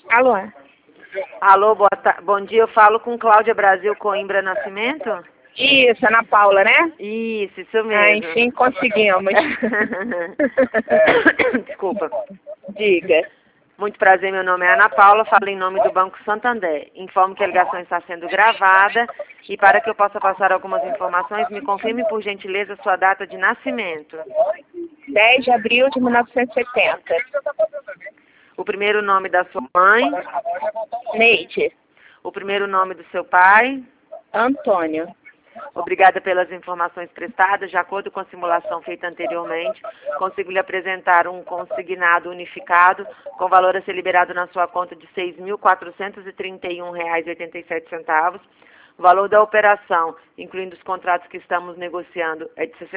Alô? Alô, bom dia, eu falo com Cláudia Brasil Coimbra Nascimento? Isso, Ana Paula, né? Isso mesmo. Ah, enfim, conseguimos. Desculpa. Diga. Muito prazer, meu nome é Ana Paula, falo em nome do Banco Santander. Informo que a ligação está sendo gravada e para que eu possa passar algumas informações, me confirme por gentileza sua data de nascimento. 10 de abril de 1970. O primeiro nome da sua mãe, Neide. o primeiro nome do seu pai. Antônio. Obrigada pelas informações prestadas. De acordo com a simulação feita anteriormente, consigo lhe apresentar um consignado unificado com valor a ser liberado na sua conta de R$ 6.431,87. O valor da operação, incluindo os contratos que estamos negociando, é de R$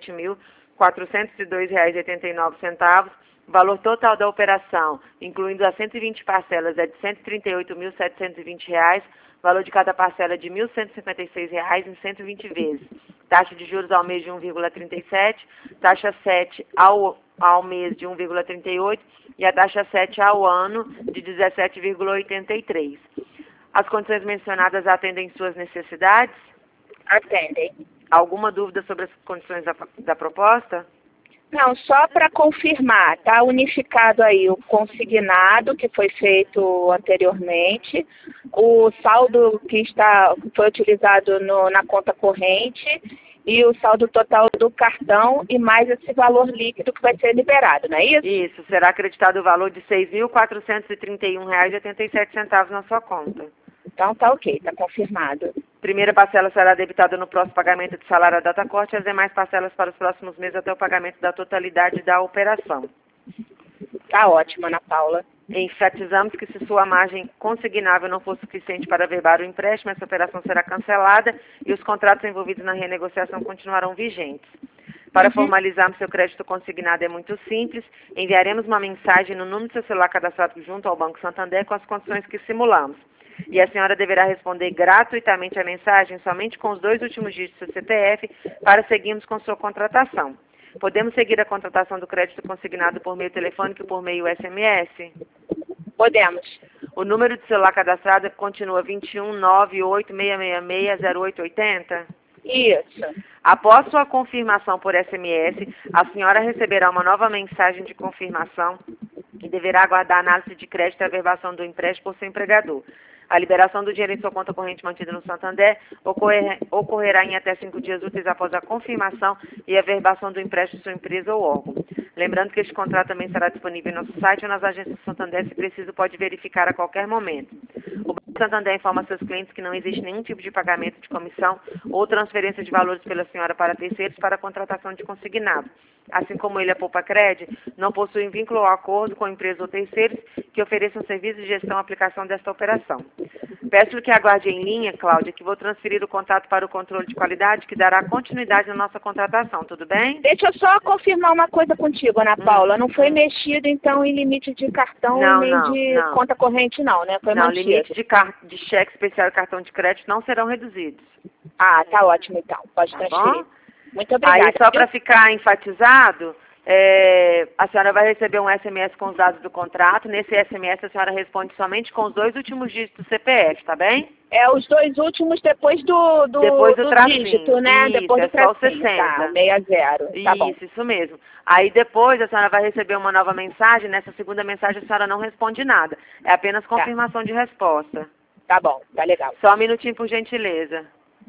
67.402,89. O valor total da operação, incluindo as 120 parcelas, é de R$ 138.720. Valor de cada parcela é de R$ 1.156 em 120 vezes. Taxa de juros ao mês de 1,37, taxa 7 ao mês de 1,38 e a taxa 7 ao ano de 17,83. As condições mencionadas atendem suas necessidades? Atendem. Alguma dúvida sobre as condições da proposta? Não, só para confirmar, tá unificado aí o consignado que foi feito anteriormente, o saldo que foi utilizado na conta corrente e o saldo total do cartão e mais esse valor líquido que vai ser liberado, não é isso? Isso, será acreditado o valor de R$ 6.431,87 na sua conta. Então tá ok, tá confirmado. Primeira parcela será debitada no próximo pagamento de salário à data corte e as demais parcelas para os próximos meses até o pagamento da totalidade da operação. Tá ótimo, Ana Paula. Enfatizamos que se sua margem consignável não for suficiente para averbar o empréstimo, essa operação será cancelada e os contratos envolvidos na renegociação continuarão vigentes. Para formalizarmos seu crédito consignado é muito simples, enviaremos uma mensagem no número do seu celular cadastrado junto ao Banco Santander com as condições que simulamos. E a senhora deverá responder gratuitamente a mensagem somente com os 2 últimos dígitos do CPF para seguirmos com sua contratação. Podemos seguir a contratação do crédito consignado por meio telefônico e por meio SMS? Podemos. O número de celular cadastrado continua 2198-666-0880? Isso. Após sua confirmação por SMS, a senhora receberá uma nova mensagem de confirmação e deverá aguardar a análise de crédito e averbação do empréstimo por seu empregador. A liberação do dinheiro em sua conta corrente mantida no Santander ocorrerá em até 5 dias úteis após a confirmação e averbação do empréstimo de sua empresa ou órgão. Lembrando que este contrato também estará disponível em nosso site ou nas agências do Santander, se preciso, pode verificar a qualquer momento. O Banco Santander informa seus clientes que não existe nenhum tipo de pagamento de comissão ou transferência de valores pela senhora para terceiros para a contratação de consignado. Assim como ele, a Poupa Cred, não possui vínculo ou acordo com empresas ou terceiros que ofereçam serviços de gestão e aplicação desta operação. Peço-lhe que aguarde em linha, Cláudia, que vou transferir o contato para o controle de qualidade, que dará continuidade na nossa contratação, tudo bem? Deixa eu só confirmar uma coisa contigo, Ana Paula. Não foi mexido, então, em limite de cartão nem de conta corrente, não, né? Foi mantido. Limite de cheque especial e cartão de crédito não serão reduzidos. Ah, tá ótimo, então. Pode transferir. Bom? Muito obrigada. Aí, só para ficar enfatizado, a senhora vai receber um SMS com os dados do contrato. Nesse SMS, a senhora responde somente com os 2 últimos dígitos do CPF, tá bem? É os 2 últimos depois do tracinho. dígito, né? Isso, depois do tracinho. Só o 60. Tá, 60. Tá bom. Isso mesmo. Aí depois a senhora vai receber uma nova mensagem. Nessa segunda mensagem a senhora não responde nada. É apenas confirmação de resposta. Tá bom, tá legal. Só um minutinho, por gentileza.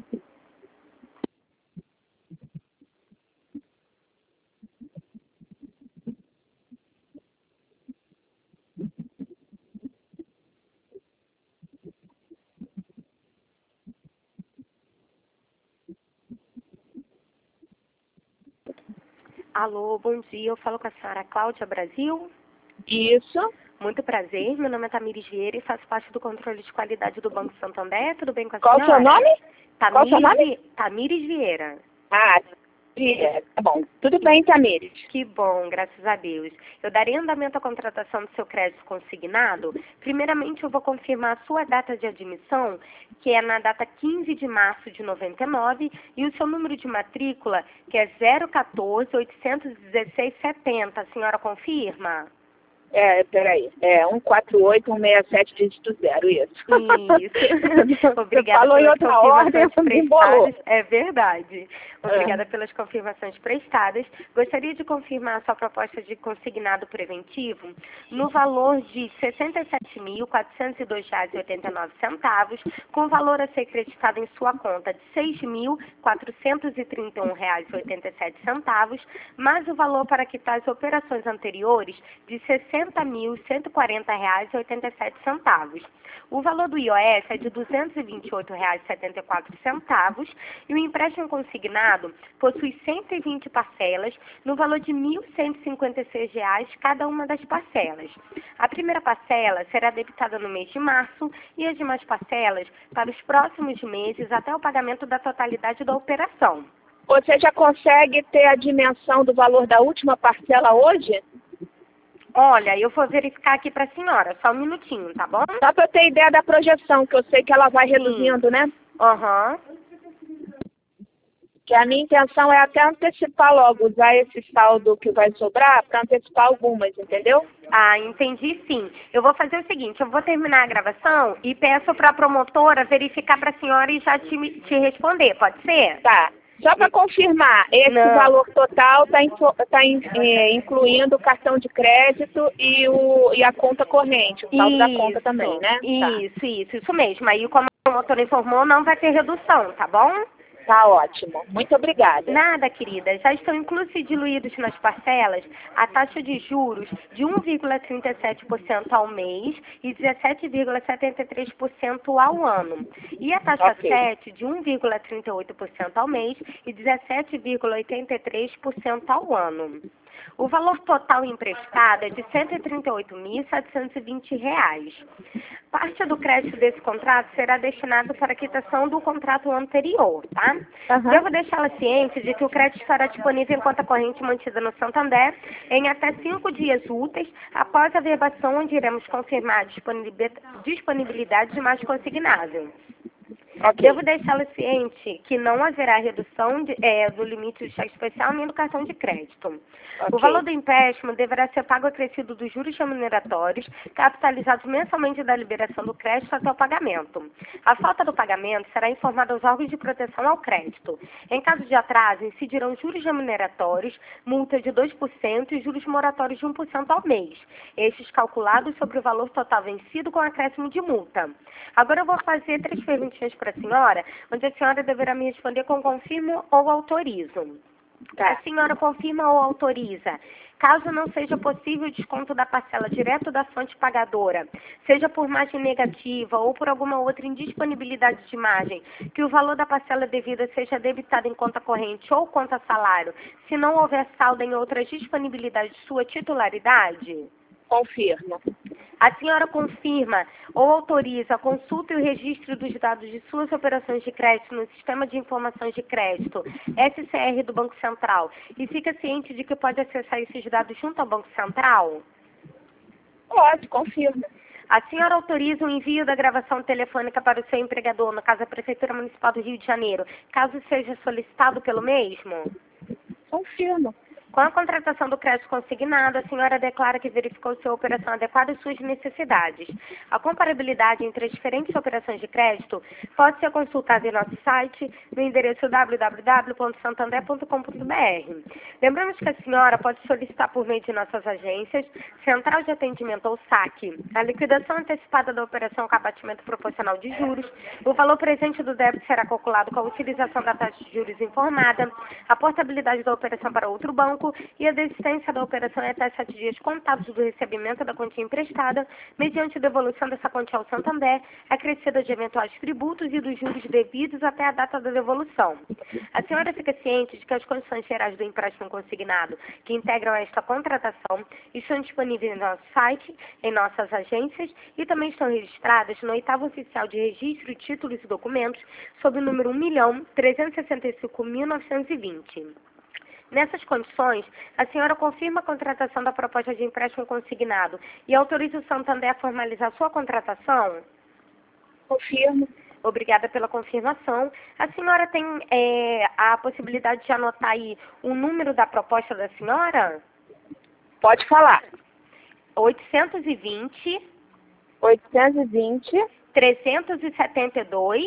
Alô, bom dia. Eu falo com a senhora Cláudia Brasil. Isso. Muito prazer. Meu nome é Tamires Vieira e faço parte do controle de qualidade do Banco Santander. Tudo bem com a Qual senhora? o seu nome? Qual o seu nome? Tamires Vieira. Ah, tá bom. Tudo bem, Tamires. Que bom, graças a Deus. Eu darei andamento à contratação do seu crédito consignado. Primeiramente, eu vou confirmar a sua data de admissão, que é na data 15 de março de 99, e o seu número de matrícula, que é 014-816-70. A senhora confirma? Peraí. 148167 dígito 0, isso. Isso. Obrigada falou em pelas outra ordem, confirmações me embolou. prestadas. É verdade. Obrigada pelas confirmações prestadas. Gostaria de confirmar a sua proposta de consignado preventivo no valor de R$ 67.402,89, com valor a ser creditado em sua conta de R$ 6.431,87, mais o valor para quitar as operações anteriores de R$ 60.140,87. O valor do IOF é de R$ 228,74 e o empréstimo consignado possui 120 parcelas no valor de R$ 1.156 cada uma das parcelas. A primeira parcela será debitada no mês de março e as demais parcelas para os próximos meses até o pagamento da totalidade da operação. Você já consegue ter a dimensão do valor da última parcela hoje? Olha, eu vou verificar aqui para a senhora, só um minutinho, tá bom? Só para eu ter ideia da projeção, que eu sei que ela vai reduzindo, né? Aham. Que a minha intenção é até antecipar logo, usar esse saldo que vai sobrar para antecipar algumas, entendeu? Ah, entendi sim. Eu vou fazer o seguinte, eu vou terminar a gravação e peço para a promotora verificar para a senhora e já te responder, pode ser? Tá. Só para confirmar, esse valor total está incluindo o cartão de crédito e a conta corrente, o saldo da conta também, né? Isso mesmo. Aí, como a promotora informou, não vai ter redução, tá bom? Tá ótimo. Muito obrigada. Nada, querida. Já estão inclusos e diluídos nas parcelas a taxa de juros de 1,37% ao mês e 17,73% ao ano. E a taxa 7 de 1,38% ao mês e 17,83% ao ano. O valor total emprestado é de R$ 138.720. Parte do crédito desse contrato será destinado para a quitação do contrato anterior, tá? Devo deixá-la ciente de que o crédito estará disponível em conta corrente mantida no Santander em até 5 dias úteis após a verbação, onde iremos confirmar a disponibilidade de mais consignável. Devo deixá-la ciente que não haverá redução do limite de cheque especial nem do cartão de crédito. O valor do empréstimo deverá ser pago acrescido dos juros remuneratórios, capitalizados mensalmente da liberação do crédito até o pagamento. A falta do pagamento será informada aos órgãos de proteção ao crédito. Em caso de atraso, incidirão juros remuneratórios, multa de 2% e juros moratórios de 1% ao mês. Estes calculados sobre o valor total vencido com acréscimo de multa. Agora eu vou fazer 3 perguntinhas para a senhora, onde a senhora deverá me responder com confirmo ou autorizo. A senhora confirma ou autoriza? Caso não seja possível o desconto da parcela direto da fonte pagadora, seja por margem negativa ou por alguma outra indisponibilidade de margem, que o valor da parcela devida seja debitado em conta corrente ou conta salário, se não houver saldo em outras disponibilidades de sua titularidade? Confirmo. A senhora confirma ou autoriza a consulta e o registro dos dados de suas operações de crédito no Sistema de Informações de Crédito, SCR do Banco Central, e fica ciente de que pode acessar esses dados junto ao Banco Central? Pode, confirmo. A senhora autoriza o envio da gravação telefônica para o seu empregador, no caso a Prefeitura Municipal do Rio de Janeiro, caso seja solicitado pelo mesmo? Confirmo. Com a contratação do crédito consignado, a senhora declara que verificou se a operação adequada às suas necessidades. A comparabilidade entre as diferentes operações de crédito pode ser consultada em nosso site no endereço www.santander.com.br. Lembramos que a senhora pode solicitar por meio de nossas agências, Central de Atendimento ou SAC, a liquidação antecipada da operação com abatimento proporcional de juros, o valor presente do débito será calculado com a utilização da taxa de juros informada, a portabilidade da operação para outro banco, e a desistência da operação é até 7 dias contados do recebimento da quantia emprestada, mediante devolução dessa quantia ao Santander, acrescida de eventuais tributos e dos juros devidos até a data da devolução. A senhora fica ciente de que as condições gerais do empréstimo consignado que integram esta contratação estão disponíveis no nosso site, em nossas agências e também estão registradas no 8º Oficial de Registro de Títulos e Documentos, sob o número 1.365.920. Nessas condições, a senhora confirma a contratação da proposta de empréstimo consignado e autoriza o Santander a formalizar sua contratação? Confirmo. Obrigada pela confirmação. A senhora tem a possibilidade de anotar aí o número da proposta da senhora? Pode falar. 820 820 372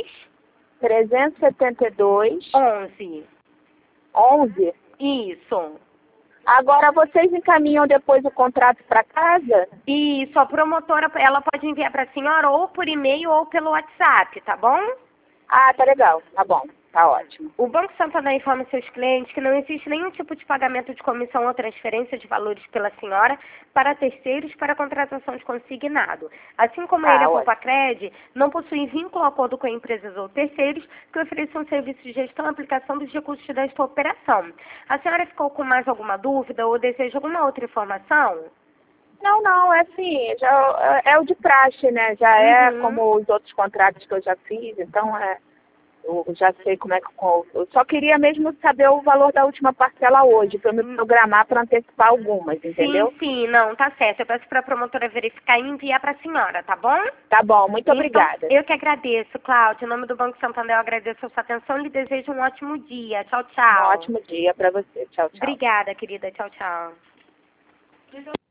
372 11. 11. Isso. Agora vocês encaminham depois o contrato para casa? Isso, a promotora, ela pode enviar para a senhora ou por e-mail ou pelo WhatsApp, tá bom? Ah, tá legal. Tá bom. Tá ótimo. O Banco Santander informa seus clientes que não existe nenhum tipo de pagamento de comissão ou transferência de valores pela senhora para terceiros para contratação de consignado. Assim como a Ilha Poupa-Cred não possui vínculo ou acordo com empresas ou terceiros que ofereçam serviços de gestão e aplicação dos recursos desta operação. A senhora ficou com mais alguma dúvida ou deseja alguma outra informação? Não, é assim, já é o de praxe, né? Já é como os outros contratos que eu já fiz, então eu já sei como é que... Eu só queria mesmo saber o valor da última parcela hoje, para eu me programar para antecipar algumas, entendeu? Sim, não, tá certo. Eu peço para a promotora verificar e enviar para a senhora, tá bom? Tá bom, muito obrigada. Eu que agradeço, Cláudia. Em nome do Banco Santander, eu agradeço a sua atenção e lhe desejo um ótimo dia. Tchau, tchau. Um ótimo dia para você. Tchau, tchau. Obrigada, querida. Tchau, tchau.